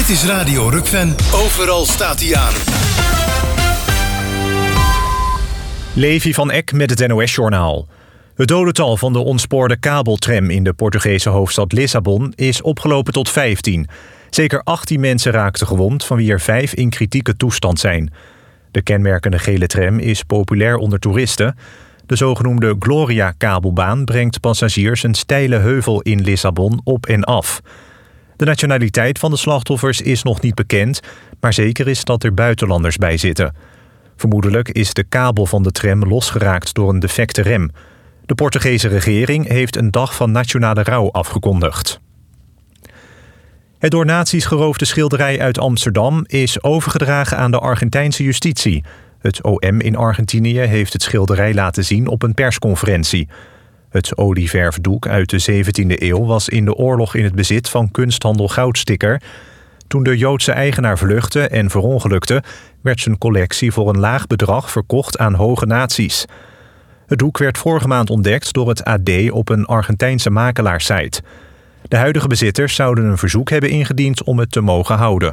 Dit is Radio Rukven. Overal staat hij aan. Levi van Eck met het NOS-journaal. Het dodental van de ontspoorde kabeltram in de Portugese hoofdstad Lissabon is opgelopen tot 15. Zeker 18 mensen raakten gewond, van wie er 5 in kritieke toestand zijn. De kenmerkende gele tram is populair onder toeristen. De zogenoemde Gloria-kabelbaan brengt passagiers een steile heuvel in Lissabon op en af. De nationaliteit van de slachtoffers is nog niet bekend, maar zeker is dat er buitenlanders bij zitten. Vermoedelijk is de kabel van de tram losgeraakt door een defecte rem. De Portugese regering heeft een dag van nationale rouw afgekondigd. Het door nazi's geroofde schilderij uit Amsterdam is overgedragen aan de Argentijnse justitie. Het OM in Argentinië heeft het schilderij laten zien op een persconferentie. Het olieverfdoek uit de 17e eeuw was in de oorlog in het bezit van kunsthandel Goudsticker. Toen de Joodse eigenaar vluchtte en verongelukte, werd zijn collectie voor een laag bedrag verkocht aan hoge nazi's. Het doek werd vorige maand ontdekt door het AD op een Argentijnse makelaarssite. De huidige bezitters zouden een verzoek hebben ingediend om het te mogen houden.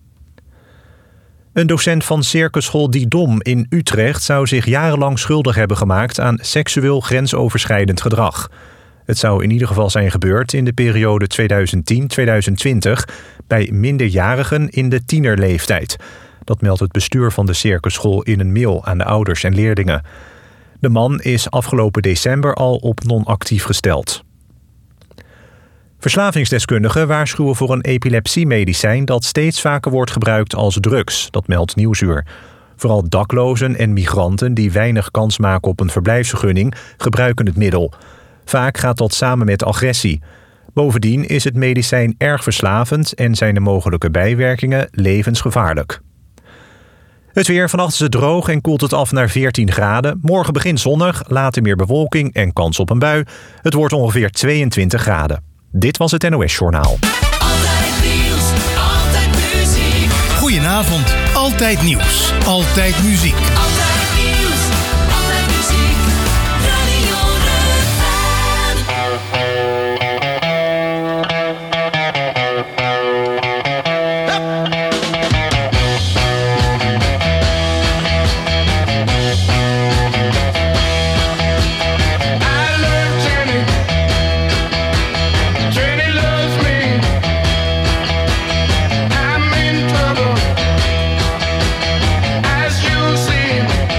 Een docent van circusschool Didom in Utrecht zou zich jarenlang schuldig hebben gemaakt aan seksueel grensoverschrijdend gedrag. Het zou in ieder geval zijn gebeurd in de periode 2010-2020 bij minderjarigen in de tienerleeftijd. Dat meldt het bestuur van de circusschool in een mail aan de ouders en leerlingen. De man is afgelopen december al op non-actief gesteld. Verslavingsdeskundigen waarschuwen voor een epilepsiemedicijn dat steeds vaker wordt gebruikt als drugs, dat meldt Nieuwsuur. Vooral daklozen en migranten die weinig kans maken op een verblijfsvergunning gebruiken het middel. Vaak gaat dat samen met agressie. Bovendien is het medicijn erg verslavend en zijn de mogelijke bijwerkingen levensgevaarlijk. Het weer, vannacht is het droog en koelt het af naar 14 graden. Morgen begint zonnig, later meer bewolking en kans op een bui. Het wordt ongeveer 22 graden. Dit was het NOS-journaal. Altijd nieuws, altijd muziek. Goedenavond, altijd nieuws, altijd muziek. Altijd nieuws, altijd muziek. Radio As you see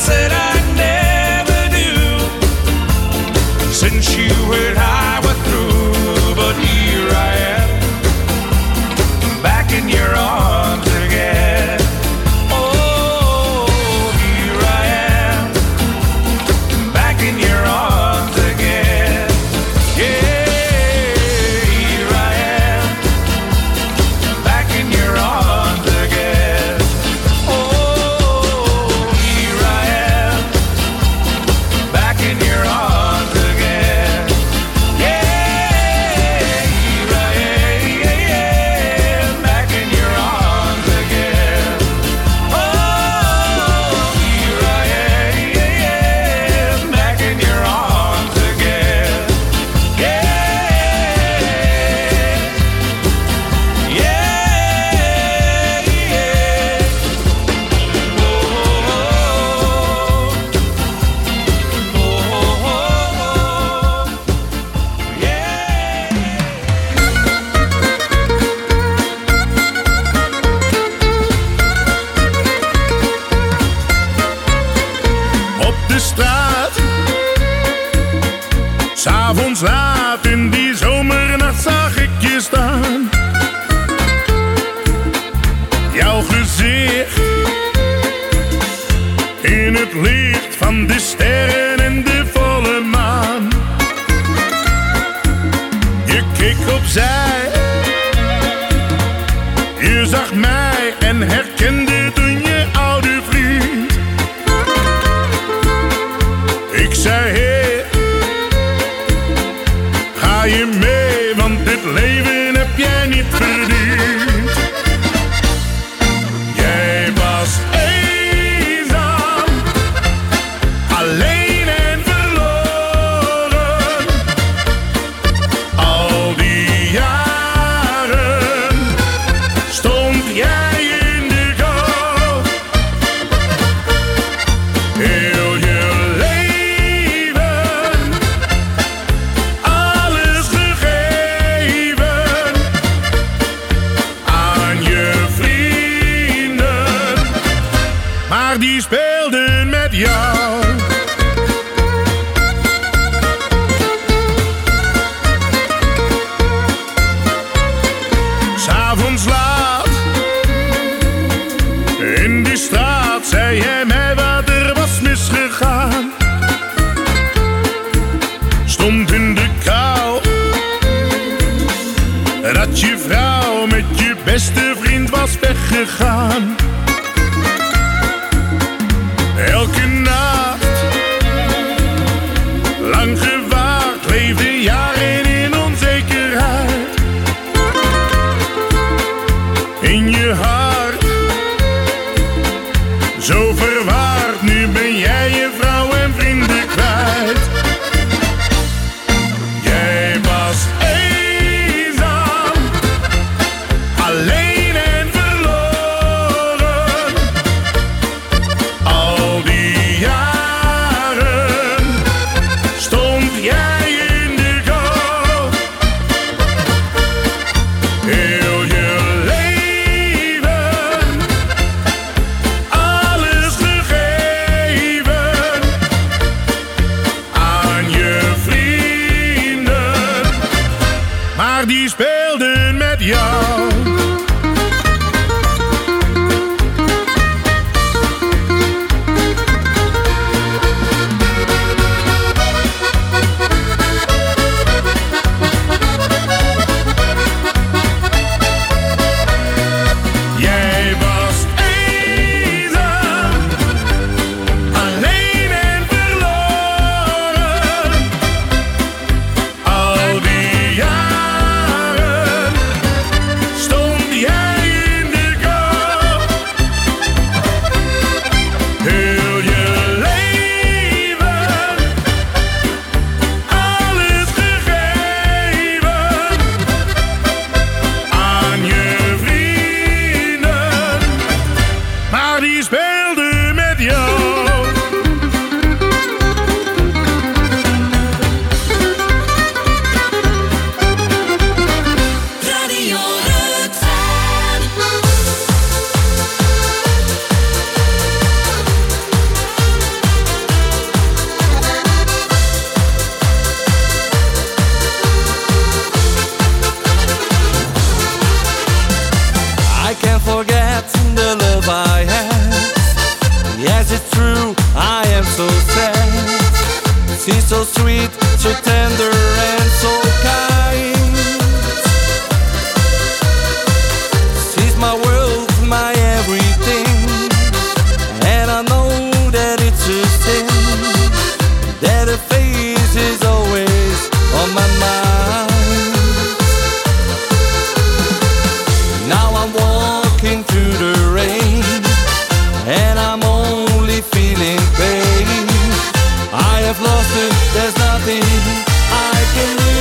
said I'd never do. Since you and I were through, but here I am, back in your arms again. Oh, here I am, back in your arms again. Yeah, here I am, back in your arms again. Oh, here I am, back in your arms again. Yeah, here I am, back in your arms again. Oh, here I am, back in your arms again. Yeah, yeah, yeah. Op de straat, 's avonds laat in die zomernacht zag ik je staan. Jouw gezicht in het licht van de sterren en de volle maan. Je keek opzij, je zag mij en herkende toen je oude vriend. Ik zei, hey, ga je mee, want dit leven heb jij niet verdiend. Jij was eenzaam, alleen en verloren. Al die jaren stond jij in de kou. Heel je leven, alles gegeven aan je vrienden, maar die speelden met jou. 'S avonds laat in die straat zei jij mij wat er was misgegaan. Stond in de kou dat je vrouw met je beste vriend was weggegaan. Elke nacht lang gewaakt, leefde jaren in onzekerheid. In je hart, zo verwaard, nu ben jij je vrouw en vrienden kwijt. Jij was eenzaam, alleen en verloren. Al die jaren stond jij in de kou. Heel je leven, alles gegeven aan je vrienden, maar die speelden met jou. Jij was eenzaam, alleen en verloren. Al die jaren She's so sweet, so tender and so kind. She's my world, my everything. And I know that it's a sin, that her face is always on my mind. Now I'm walking through the rain, and I'm only feeling pain. I have lost it, there's nothing I can do.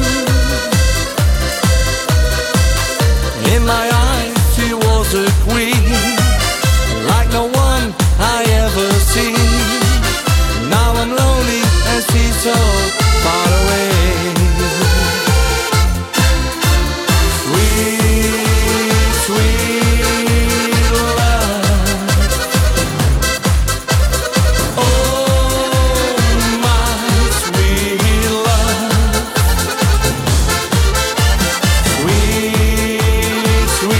In my eyes she was a queen, like no one I ever seen. Now I'm lonely and she's so far away. Sweet, sweet love. Oh, my sweet love. Sweet, sweet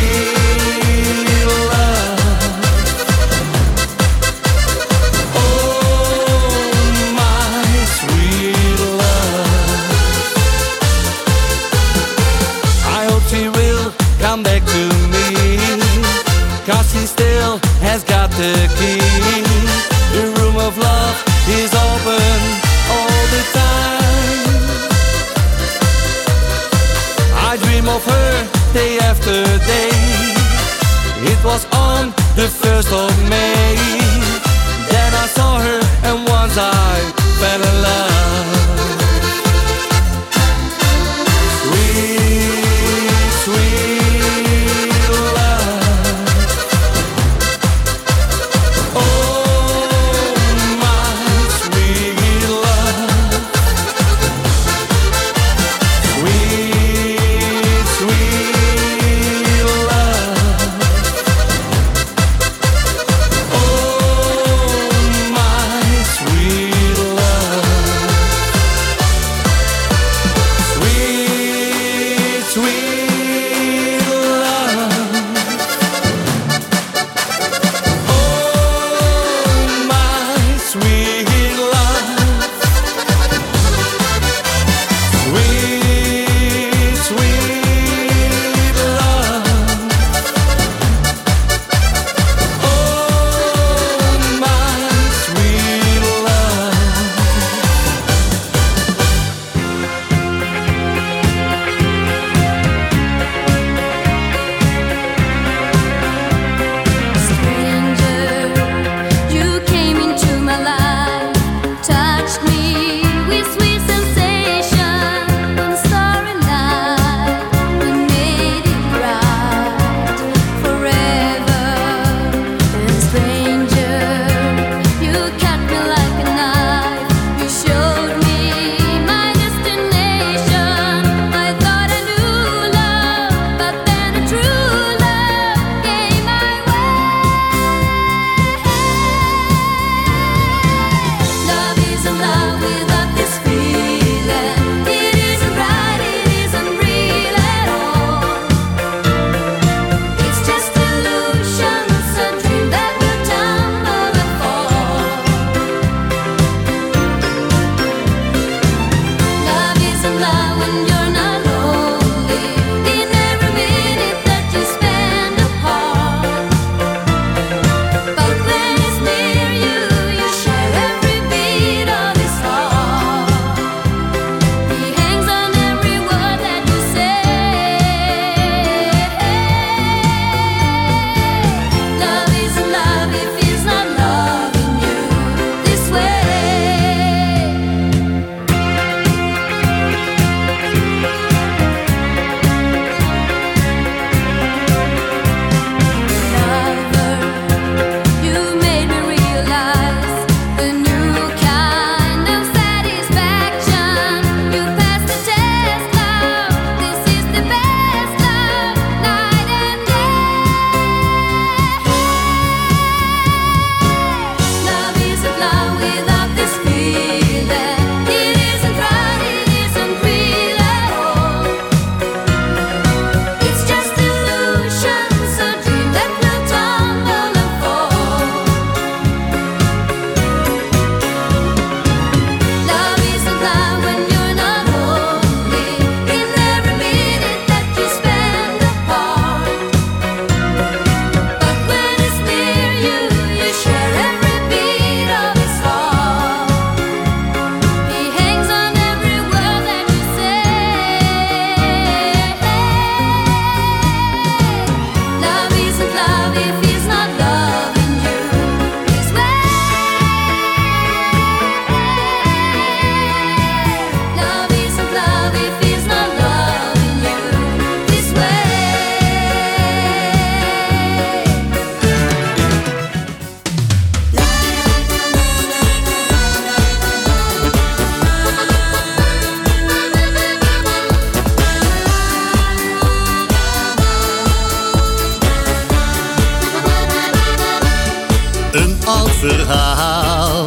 oud verhaal.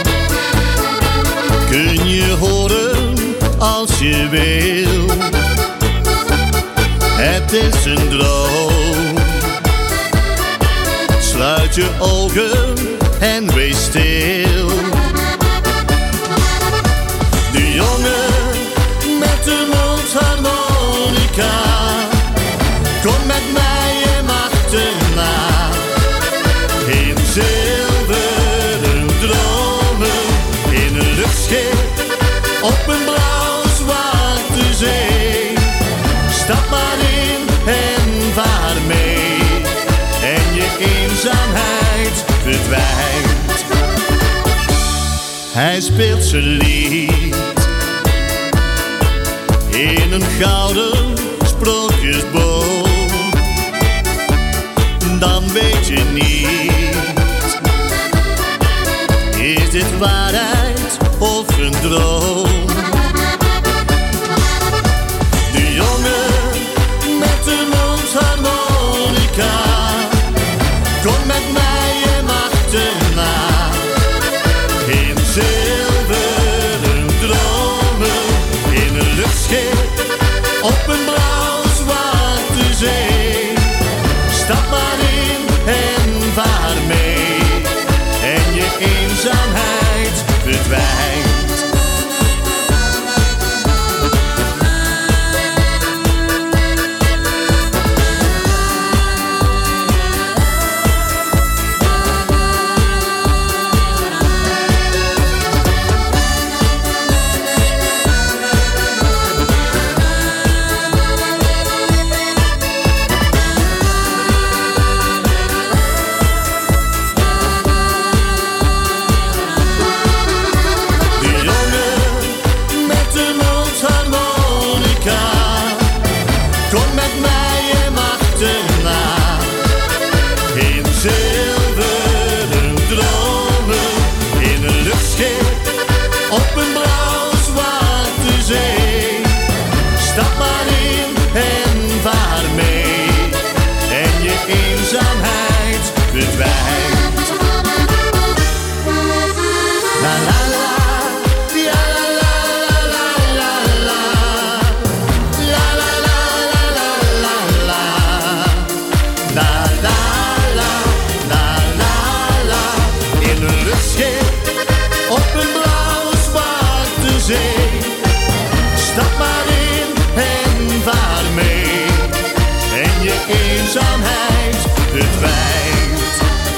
Kun je horen als je wil. Het is een droom. Sluit je ogen en wees stil. De jongen met de mondharmonica, kom met mij hem achterna. In zilveren dromen, in een luchtschip, op een blauw-zwarte zee. Stap maar in en vaar mee, en je eenzaamheid verdwijnt. Hij speelt zijn lied in een gouden sprookjesboom. Dan weet je niet, is dit waarheid of een droom? De jongen met de mondharmonica, kom met mij hem achterna. In zilveren dromen, in een luchtschip, op een blauw-zwarte zee. Stap maar in en vaar mee, en je eenzaamheid verdwijnt. Op een blauw-zwarte zee. Stap maar in en vaar mee, en je eenzaamheid verdwijnt. La la la, ja la la la la la la la la la la la la la la la la. In een luchtschip op een blauw-zwarte zee. Stap maar in en vaar mee, en je eenzaamheid verdwijnt.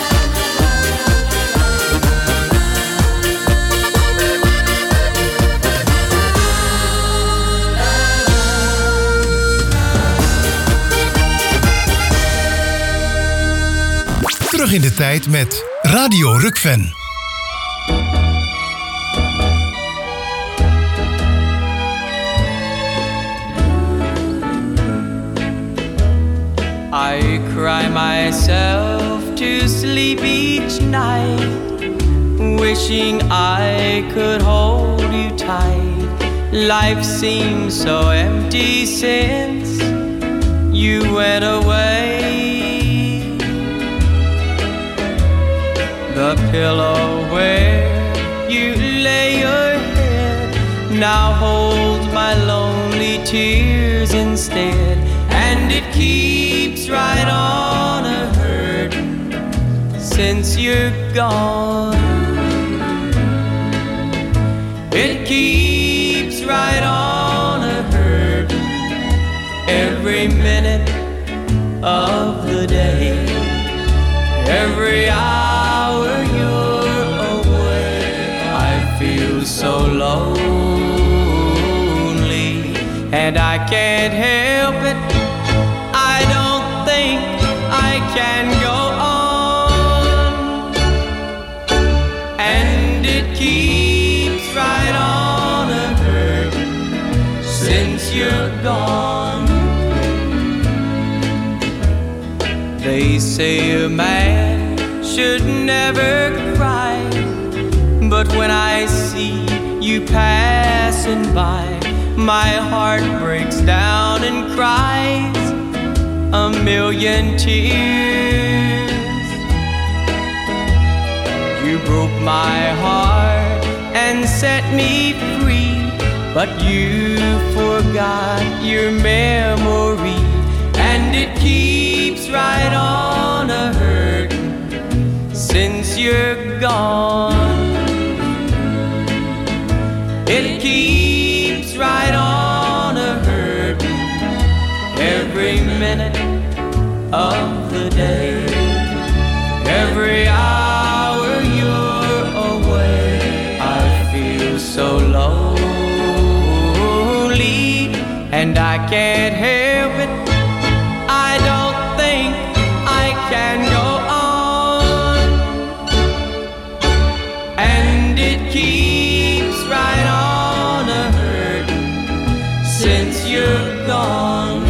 Terug in de tijd met Radio Rukven. I cry myself to sleep each night, wishing I could hold you tight. Life seems so empty since you went away. The pillow where you lay your head now holds my lonely tears instead, and it keeps right on a hurtin' since you're gone. It keeps right on a hurtin' every minute of the day, every hour you're away. I feel so lonely, and I can't help it. I don't think I can go on, and it keeps right on a hurtin' since you're gone. They say a man should never cry, but when I see you passing by, my heart breaks down and cries a million tears. You broke my heart and set me free, but you forgot your memory, and it keeps right on a hurting since you're gone. It keeps right on a hurting every minute of the day, every hour you're away. I feel so lonely, and I can't help it. I don't think I can go on, and it keeps right on a hurting since you're gone.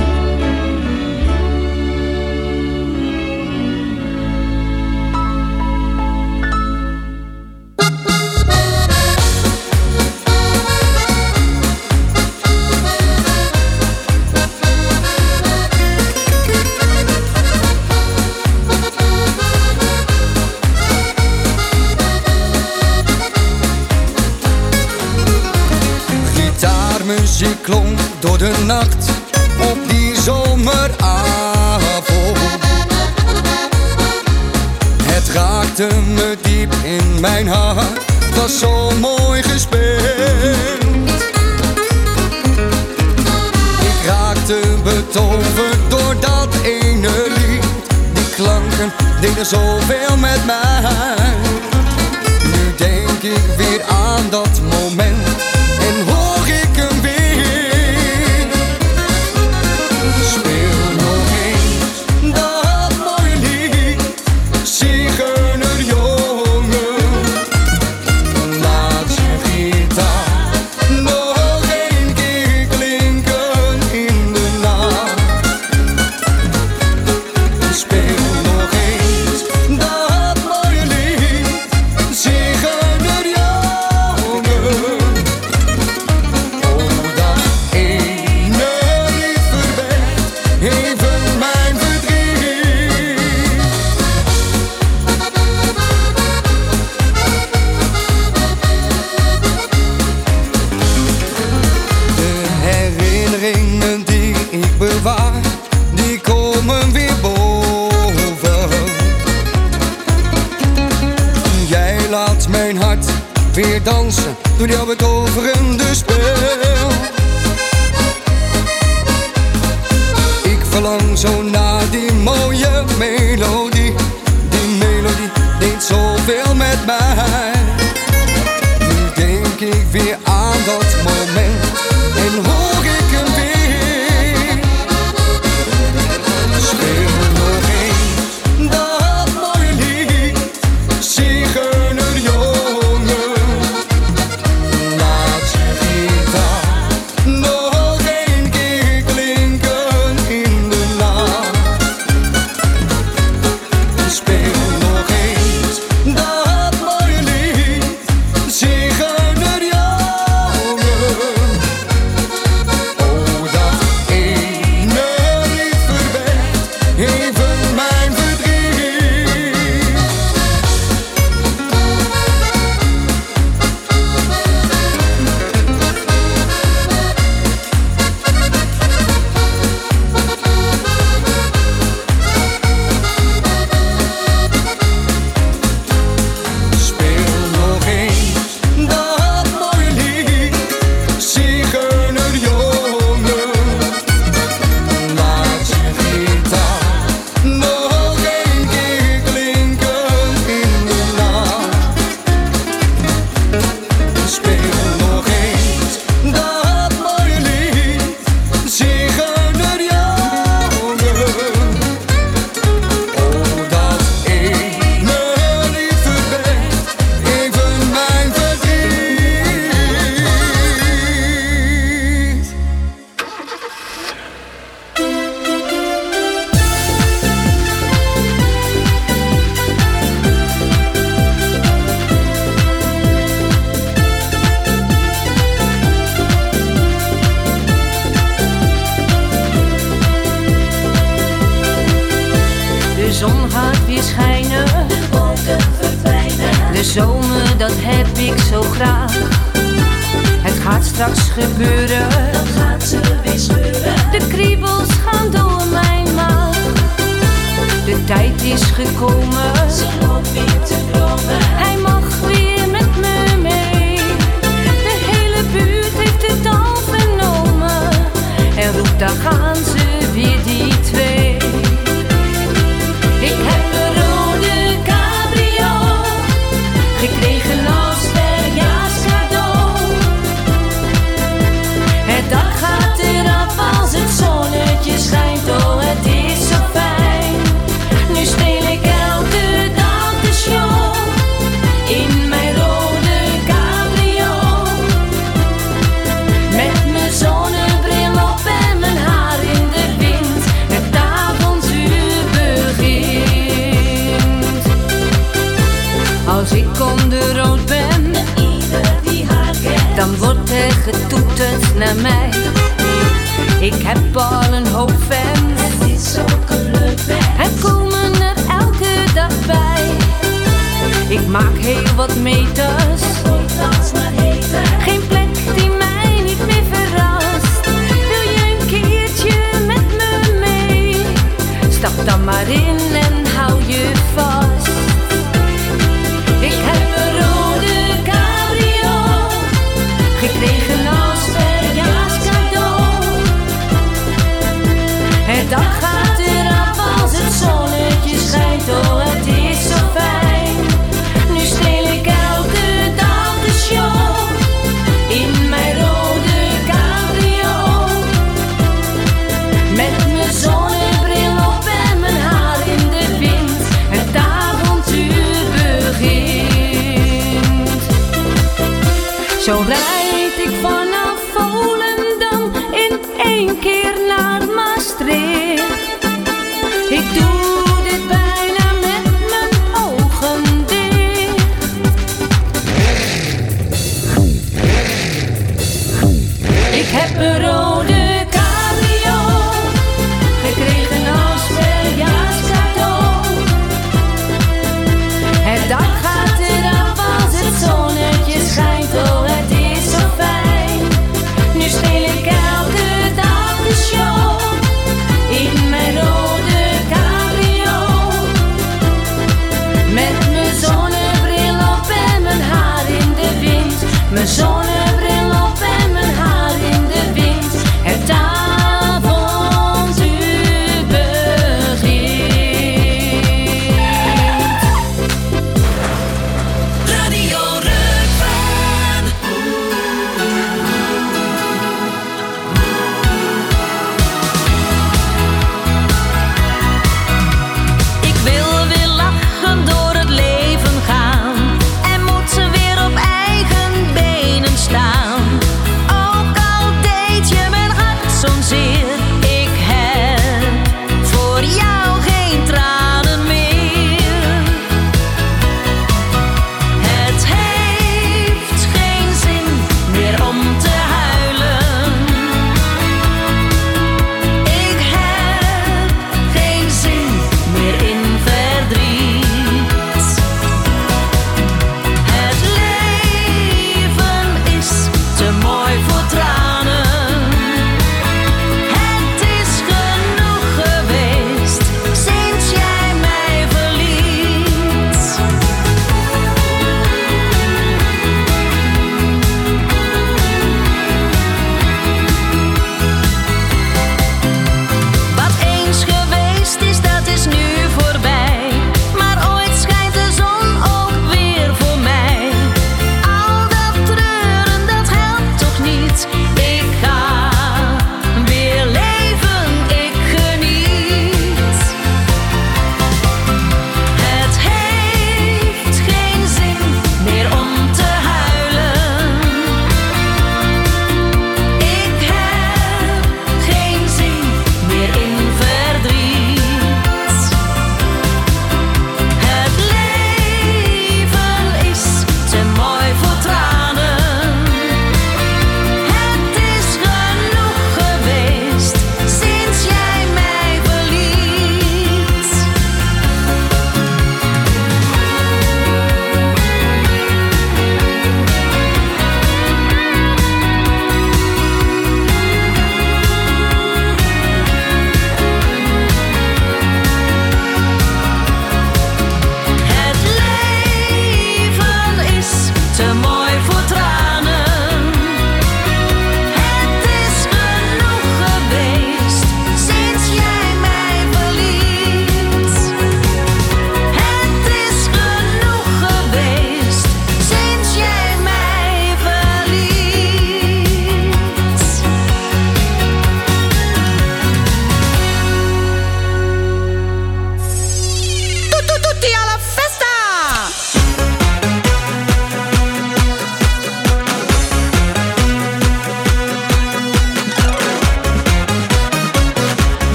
Muziek klonk door de nacht op die zomeravond. Het raakte me diep in mijn hart, het was zo mooi gespeeld. Ik raakte betoverd door dat ene lied. Die klanken deden zoveel met mij. Nu denk ik weer aan dat moment en hoor ik hem weer. Speel nog eens dat mooie lied, zigeunerjongen. Laat je gitaar nog een keer klinken in de nacht. Speel nog eens dat mooie lied, zigeunerjongen. Die komen weer boven. Jij laat mijn hart weer dansen door jouw betoverende spel. Ik verlang zo naar die mooie melodie. Die melodie deed zoveel met mij. Nu denk ik weer aan dat moment en hoor ik hem weer. Speel nog eens dat mooie lied, zigeunerjongen. Laat je gitaar nog een keer klinken in de nacht. Speel nog eens dat mooie lied. De zomer, dat heb ik zo graag. Het gaat straks gebeuren. Dan gaat ze weer scheuren. De kriebels gaan door mijn maag. De tijd is gekomen. Ze loopt weer te dromen. Hij mag weer met me mee. De hele buurt heeft het al vernomen. En roept, daar gaan ze weer die twee. Ik heb een rode cabrio gekregen als verjaarscadeau. Het dak gaat eraf als het zonnetje schijnt. Oh, het is zo fijn. Nu speel ik elke dag de show in mijn rode cabrio. Met mijn zonnebril op en mijn haar in de wind. Het avontuur begint. Als ik onder rood ben, ieder die haar kent, dan wordt er getoeterd naar mij. Ik heb al een hoop fans. Het is ook een leuk band. Er komen er elke dag bij. Ik maak heel wat meters. Geen plek die mij niet meer verrast. Wil je een keertje met me mee? Stap dan maar in en hou je vast. Ik heb een rode cabrio gekregen als verjaarscadeau. Het dak gaat eraf als het zonnetje schijnt. Oh, het is zo fijn. Nu speel ik elke dag de show in mijn rode cabrio. Met mijn zonnebril op en mijn haar in de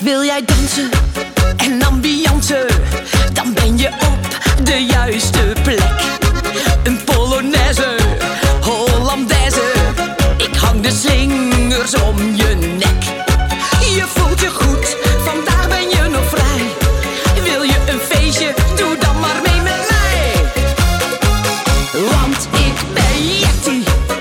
Wil jij dansen en ambiance, dan ben je op de juiste plek. Een Polonaise, Hollandaise, ik hang de slingers om je nek. Je voelt je goed, vandaag ben je nog vrij. Wil je een feestje, doe dan maar mee met mij. Want ik ben Jetty.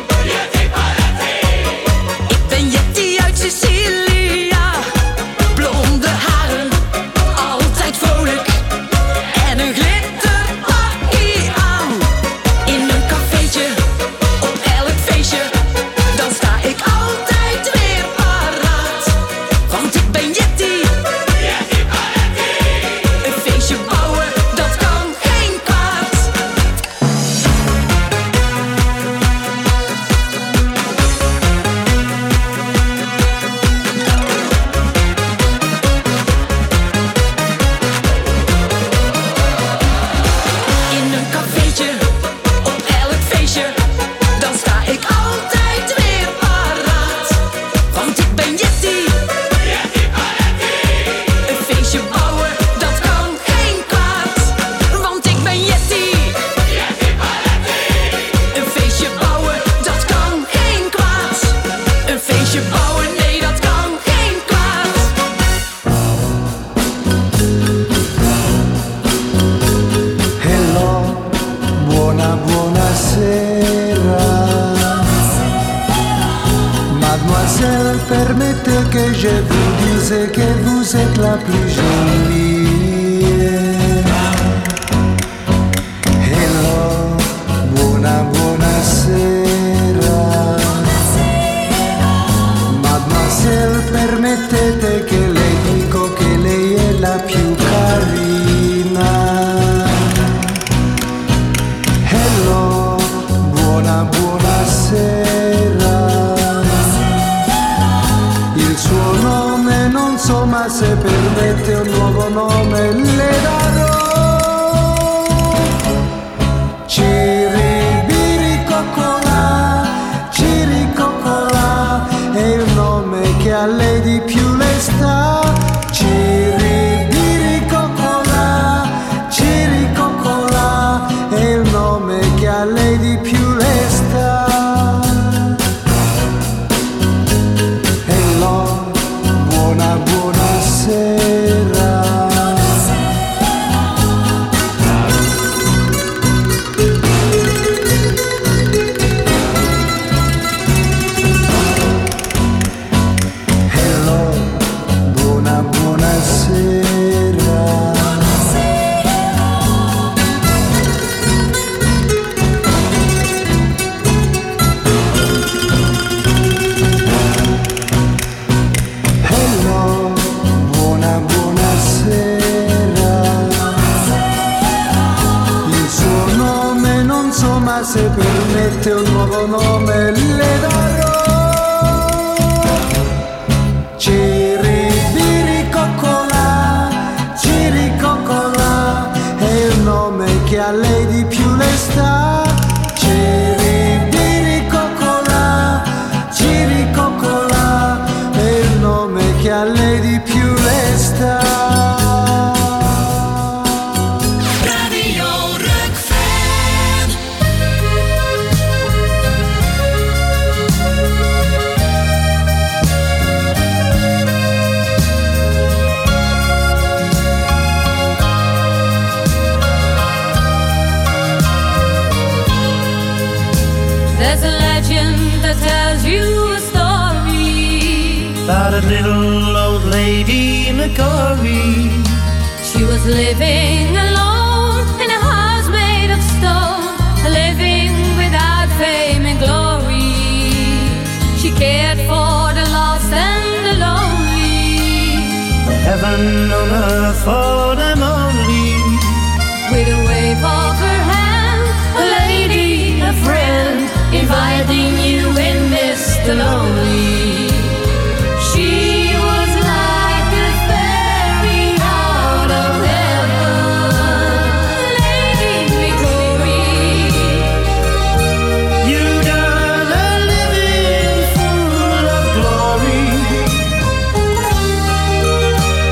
Ik ben Jetty uit Sicilië. Blonde haren, altijd vrolijk. En een glitterpakkie aan. In een cafeetje, op elk feestje, dan sta ik altijd weer paraat. Want ik ben Jetty. Een feestje bouwen, dat kan geen kwaad. In een cafeetje, op elk feestje, dan sta ik altijd weer paraat. Want ik ben Jetty. Een feestje bouwen, dat kan geen kwaad. Want ik ben Jetty. Een feestje bouwen, dat kan geen kwaad. Een feestje bouwen, nee, dat kan geen kwaad. Hello, buonasera. Mademoiselle, permettez que je vous dise que vous êtes la plus jolie. Hello, buonasera. Mademoiselle, permettete che le dico che lei è la più carina. Hello, buonasera. Il suo nome non so, ma se permette un nuovo nome le darò. Ciricocola è il nome che a lei di più le sta. Ciricocola è il nome che a lei di più le sta. Hello, buonasera. Hello, buonasera. Hello, buonasera. Il suo nome non so, ma se permette un nuovo nome le darò. Ciricocola è il nome che a lei di più le sta. Ciricocola è il nome che a lei di più le sta. Radio Rock Fan. There's a legend that tells you a story About a little old lady in a curry. She was living alone in a house made of stone, living without fame and glory. She cared for the lost and the lonely, Heaven on earth for them only. with a wave of her hand, a lady, a friend, inviting you in Mr. Lonely. She was like a fairy out of heaven, Lady Victory. You got a living full of glory.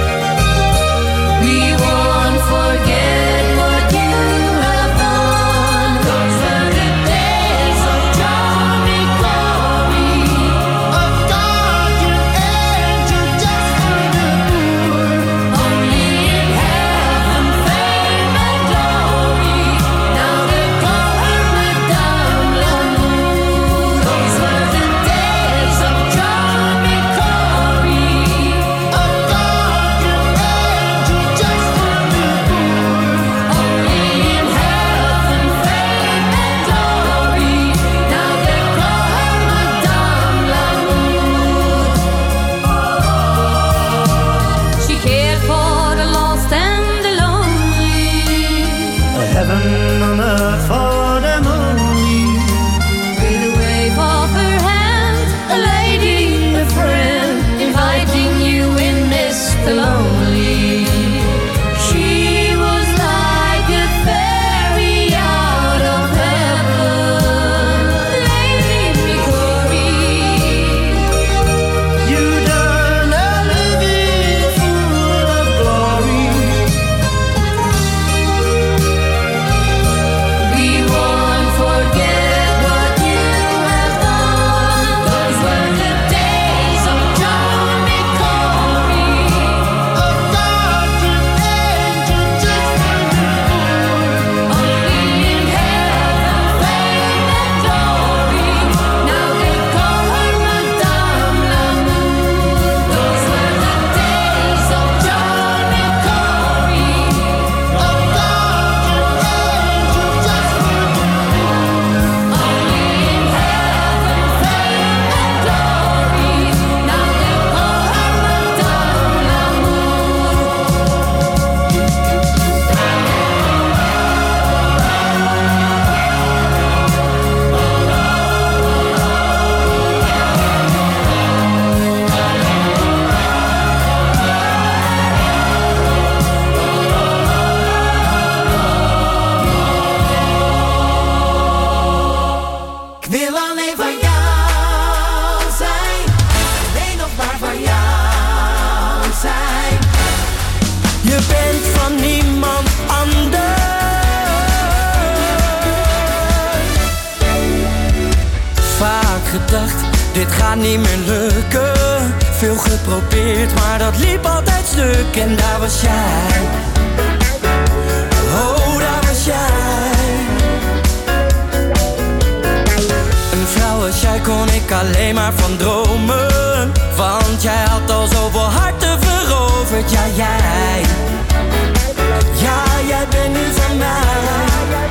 dit gaat niet meer lukken. Veel geprobeerd, maar dat liep altijd stuk. En daar was jij. Oh, daar was jij. Een vrouw als jij kon ik alleen maar van dromen. Want jij had al zoveel harten veroverd. Ja, jij. Ja, jij bent nu van mij.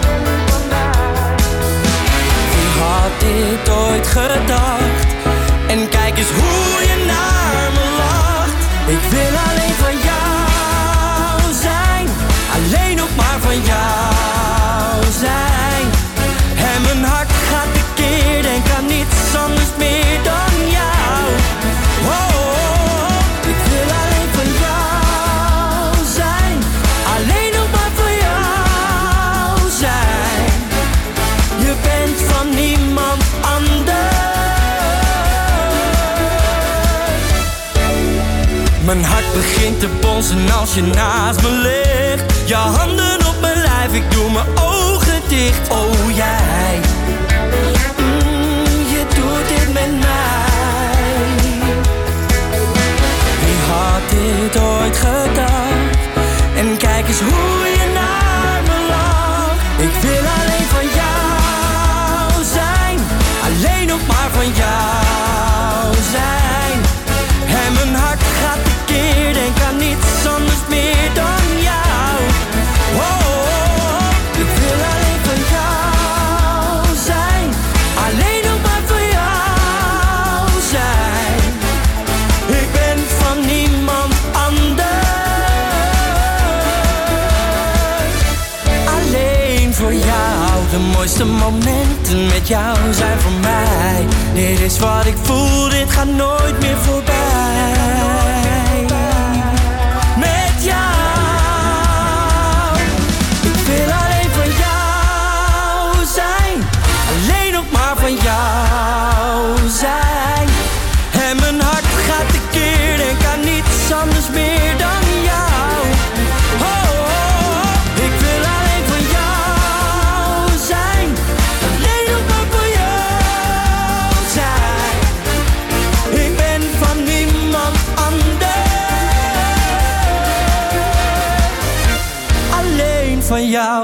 Wie had dit ooit gedacht? En kijk eens hoe je naar me lacht. Ik wil alleen van jou zijn. Alleen nog maar van jou zijn. En mijn hart gaat tekeer en kan niets anders meer dan jou. Oh, oh, oh. Ik wil alleen van jou zijn. Alleen nog maar van jou zijn. Je bent van niemand anders. Mijn hart begint te bonzen als je naast me ligt. Je handen op mijn lijf, ik doe mijn ogen dicht. Oh jij, je doet dit met mij. Wie had dit ooit gedacht? En kijk eens hoe je naar me lacht. Ik wil alleen van jou zijn. Alleen nog maar van jou zijn. En mijn hart gaat tekeer en kan niets anders meer dan jou. Oh, oh, oh. Ik wil alleen van jou zijn. Alleen nog maar van jou zijn. Ik ben van niemand anders. Alleen voor jou. De mooiste momenten met jou zijn voor mij. Dit is wat ik voel, dit gaat nooit meer voorbij. Met jou. Ik wil alleen van jou zijn. Alleen nog maar van jou zijn. En mijn hart gaat tekeer en kan niets anders meer dan jou. Oh, oh, oh. Ik wil alleen van jou zijn. Alleen nog maar van jou zijn. Ik ben van niemand anders. Alleen van jou.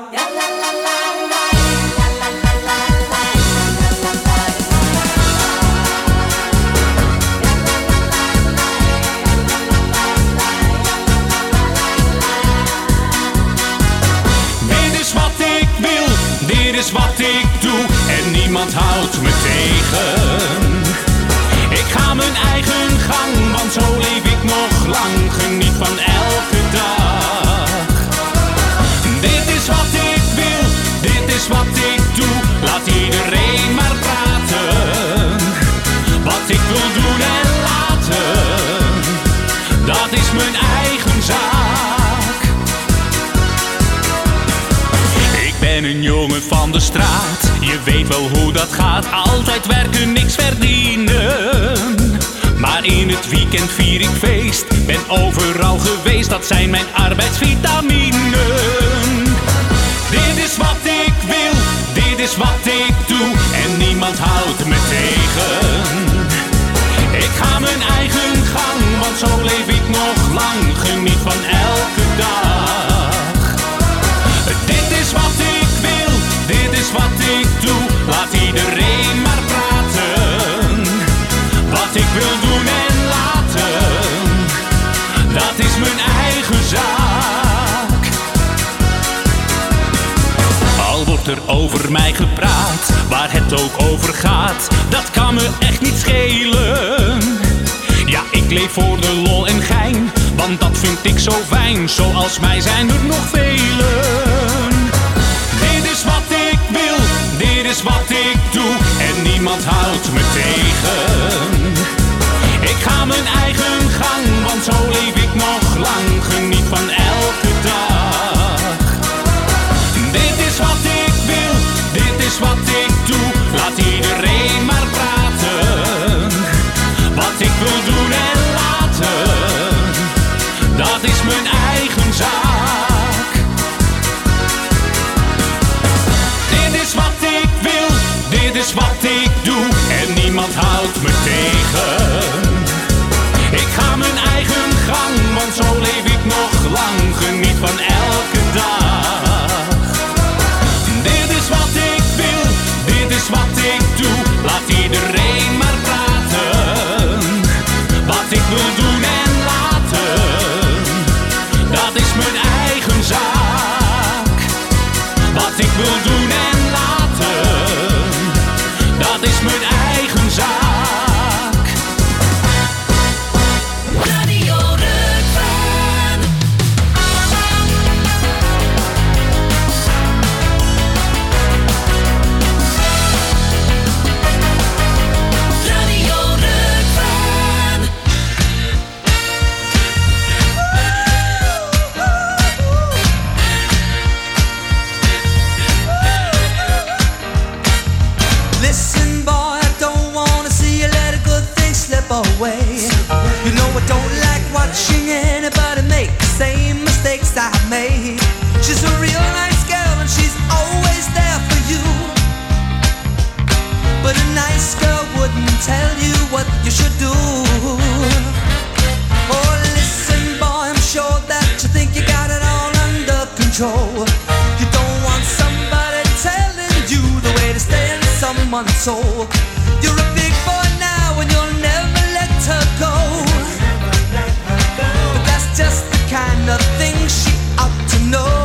Dit is wat ik wil, dit is wat ik doe. En niemand houdt me tegen. Ik ga mijn eigen gang, want zo leef ik nog lang. Geniet van elke dag. Dit is wat ik wil, dit is wat ik doe. Laat iedereen maar praten. Wat ik wil doen en laten, dat is mijn eigen zaak. Ik ben een jongen van de straat. Je weet wel hoe dat gaat. Altijd werken, niks verdienen. Maar in het weekend vier ik feest. Ben overal geweest, dat zijn mijn arbeidsvitaminen. Dit is wat ik wil, dit is wat ik doe. En niemand houdt me tegen. Ik ga mijn eigen gang, want zo leef ik nog lang. Geniet van elke dag. Dit is wat ik wil, dit is wat ik doe. Laat iedereen maar praten. Wat ik wil doen en laten, dat is mijn eigen zaak. Al wordt er over mij gepraat, waar het ook over gaat, dat kan me echt niet schelen. Ja, ik leef voor de lol en gein, want dat vind ik zo fijn. Zoals mij zijn er nog velen. Dit is wat ik wil, dit is wat ik doe. En niemand houdt me tegen. Ik ga mijn eigen gang, want zo leef ik nog lang. Geniet van elke dag. Dit is wat ik wil, dit is wat ik doe. Laat iedereen maar praten. Wat ik wil doen en laten, dat is mijn eigen zaak. Dit is wat ik wil, dit is wat ik doe. En niemand niemand houdt me tegen. Ik ga mijn eigen gang, want zo leef ik nog lang. Geniet van elke dag. Dit is wat ik wil, dit is wat ik doe. Laat iedereen maar praten. Wat ik wil doen en laten, dat is mijn eigen zaak. Wat ik wil doen en laten, dat is mijn eigen zaak. Radio Rukven. Radio Rukven. Listen, boy, I don't wanna see you let a good thing slip away. You know I don't like watching anybody make the same mistakes I made. She's a real nice girl and she's always there for you. But a nice girl wouldn't tell you what you should do. Oh, listen, boy, I'm sure that you think you got it all under control. You don't want somebody telling you the way to stay in someone's soul. You're a big boy now and you'll never let her go. But that's just the kind of thing she ought to know.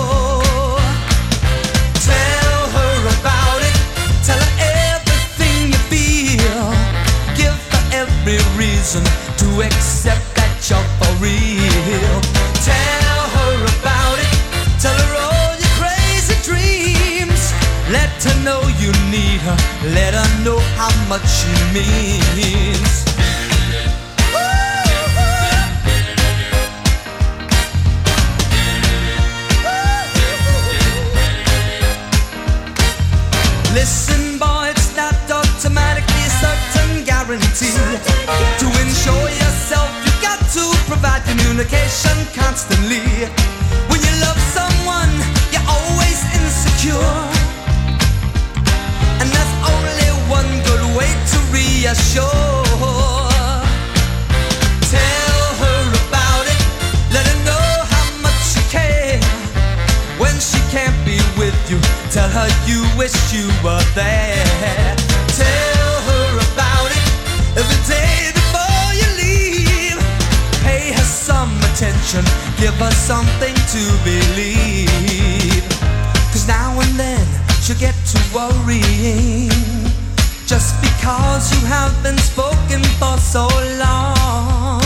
Tell her about it, tell her everything you feel. Give her every reason to accept that you're for real. Tell her about it, tell her all your crazy dreams. Let her know you need her, let her know how much she means. Listen, boy, it's not automatically a certain guarantee. To ensure yourself, you got to provide communication constantly. When you love someone, you're always insecure. And there's only one good way to reassure. Tell her about it, let her know how much you care. When she can't be with you, tell her you wish you were there. Tell her about it every day before you leave. Pay her some attention, give her something to believe. 'Cause now and then she'll get to worrying, just because you have been spoken for so long.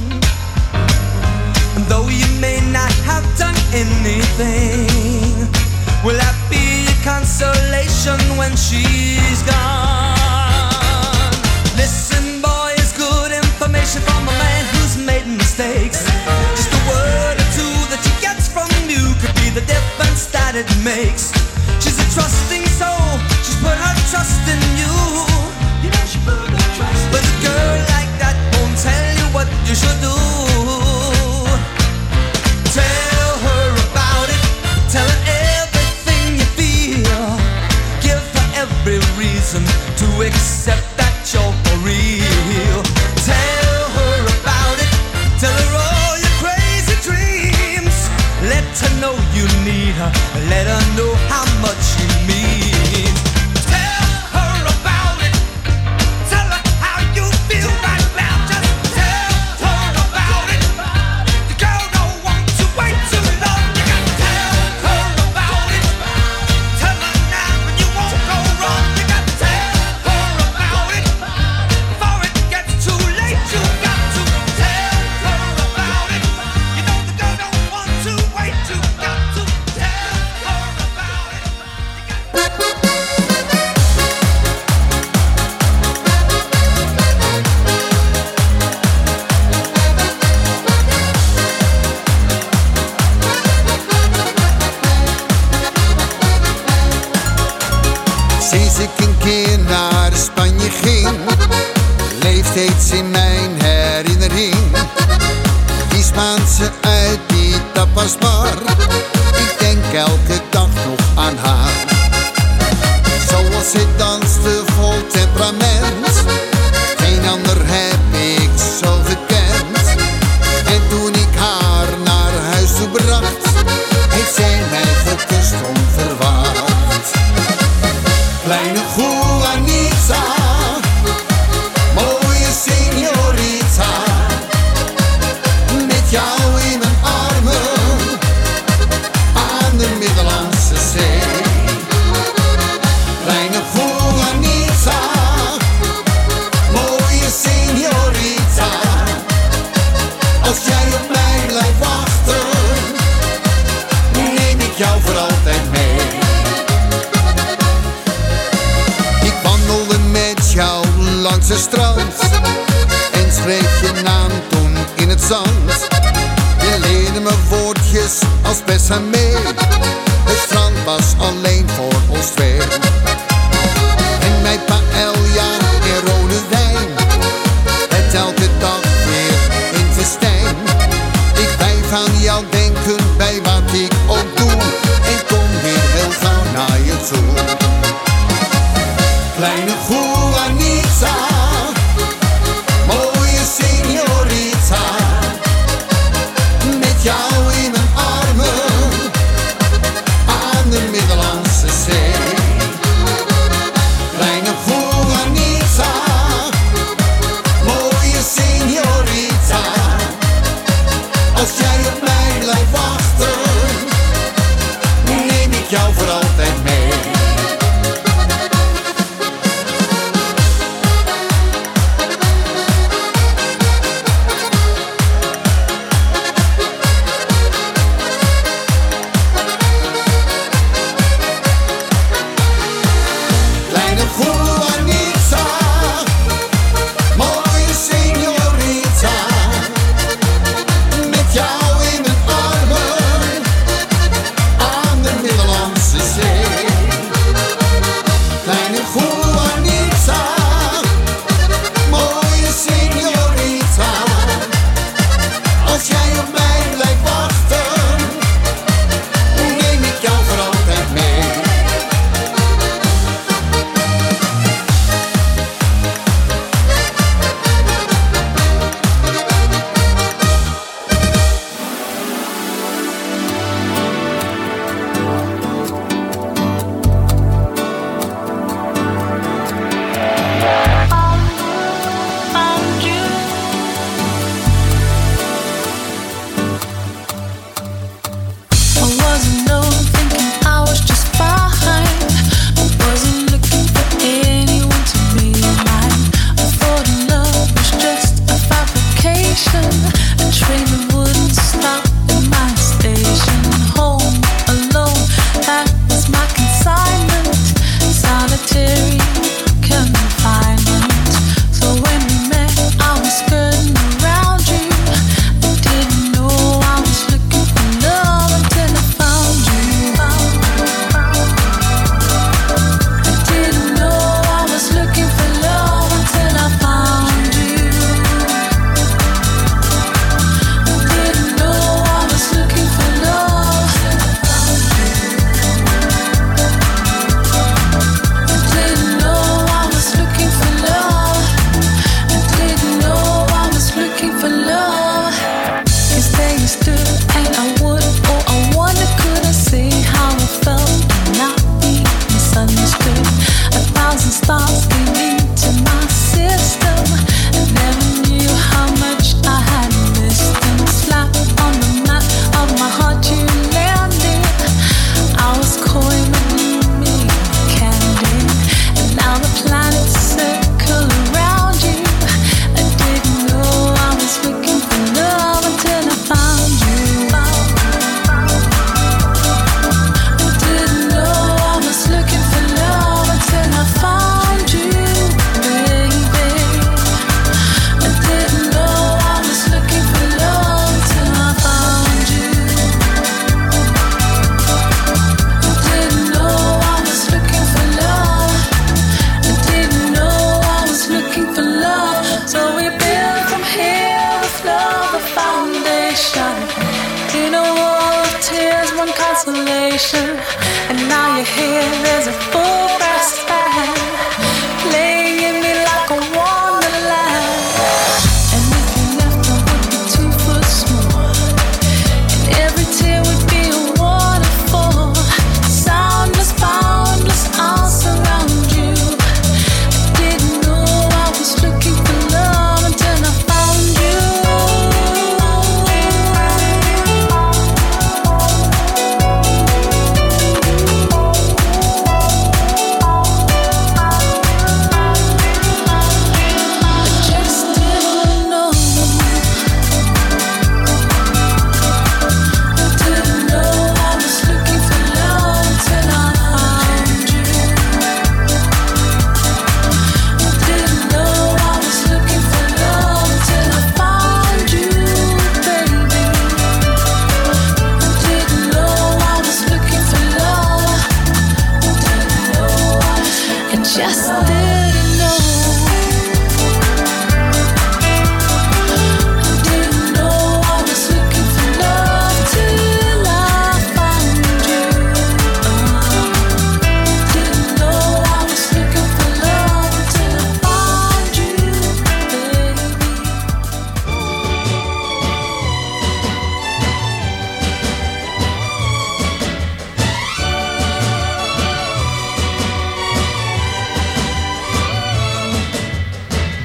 And though you may not have done anything, will that be a consolation when she's gone? Listen, boy, it's good information from a man who's made mistakes. Just a word or two that she gets from you could be the difference that it makes. She's a trusting soul, she's put her trust in you. You know she put her trust in you. But a girl like that won't tell you what you should do. Tell her about it, tell her everything you feel. Give her every reason to accept that you're for real. Tell her about it, tell her all your crazy dreams. Let her know you need her, let her know how much you mean. Tell her about it, tell her how you feel right now. Just tell her about it. The girl don't want to wait too long. You gotta tell her about it. Tell her now and you won't go wrong. You gotta tell her about it before it gets too late. You got to tell her about it. You know the girl don't want to wait. You got to tell her about it. Sinds ik een keer naar Spanje ging, leeft steeds in mijn herinnering. Die Spaanse uit die tapasbar, ik denk elke dag nog aan haar. Zoals zij danste vol temperament, deden me woordjes als bessamee. Het strand was alleen voor ons twee. En mijn paella in rode wijn, het elke dag weer in festijn. Ik blijf aan jou denken bij wat ik ook doe, en kom weer heel gauw naar je toe. Kleine Juanita, mooie señorita, met jou in mijn armen aan de Middellandse Zee. Kleine Juanita, mooie señorita, als jij op mij blijft wachten, neem ik jou voor altijd mee.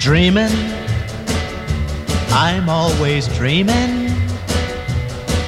dreaming. I'm always dreaming.